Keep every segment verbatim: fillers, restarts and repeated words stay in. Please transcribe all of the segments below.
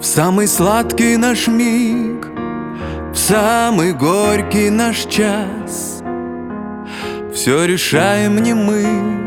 В самый сладкий наш миг, в самый горький наш час все решаем не мы,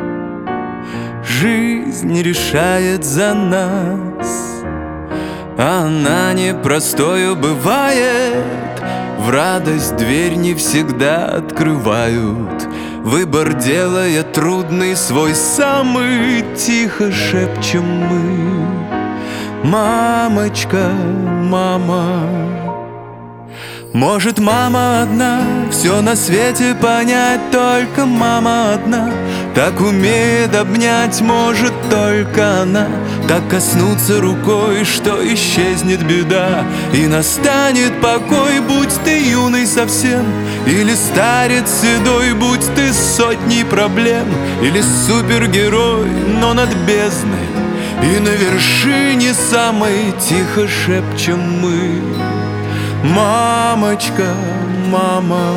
жизнь решает за нас. Она непростою бывает, в радость дверь не всегда открывают. Выбор делая трудный свой, самый тихо шепчем мы: мамочка, мама. Может, мама одна все на свете понять, только мама одна так умеет обнять, может только она так коснуться рукой, что исчезнет беда и настанет покой. Будь ты юный совсем или старец седой, будь ты сотней проблем или супергерой, но над бездной и на вершине самой тихо шепчем мы: мамочка, мама.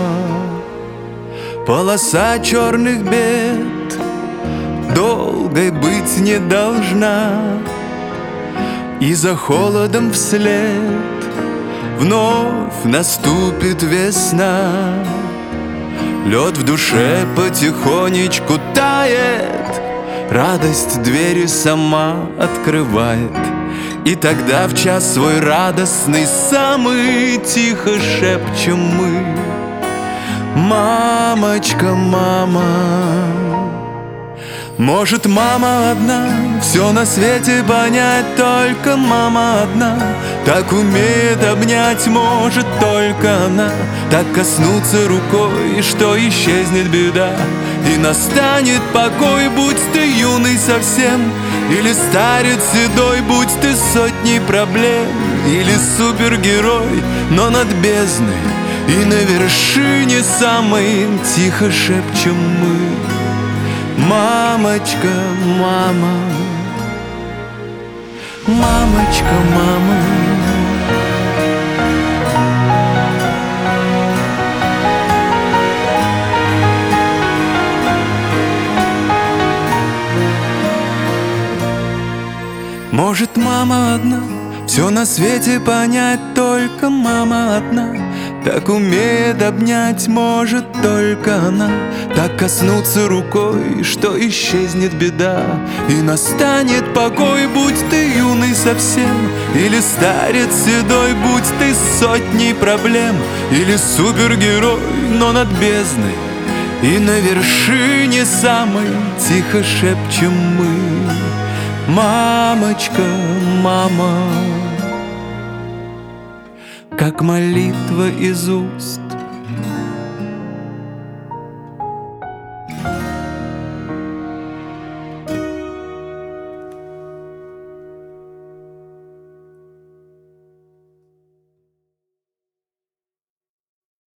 Полоса черных бед долгой быть не должна, и за холодом вслед вновь наступит весна. Лед в душе потихонечку тает, радость двери сама открывает. И тогда в час свой радостный самый тихо шепчем мы: мамочка, мама. Может, мама одна все на свете понять, только мама одна так умеет обнять, может только она так коснуться рукой, что исчезнет беда и настанет покой. Будь ты юный совсем или старец седой, будь ты сотней проблем или супергерой, но над бездной и на вершине самой тихо шепчем мы: мамочка, мама. Мамочка, мама. Может, мама одна все на свете понять, только мама одна так умеет обнять, может только она так коснуться рукой, что исчезнет беда и настанет покой. Будь ты юный совсем или старец седой, будь ты сотней проблем или супергерой, но над бездной и на вершине самой тихо шепчем мы: мамочка, мама. Как молитва из уст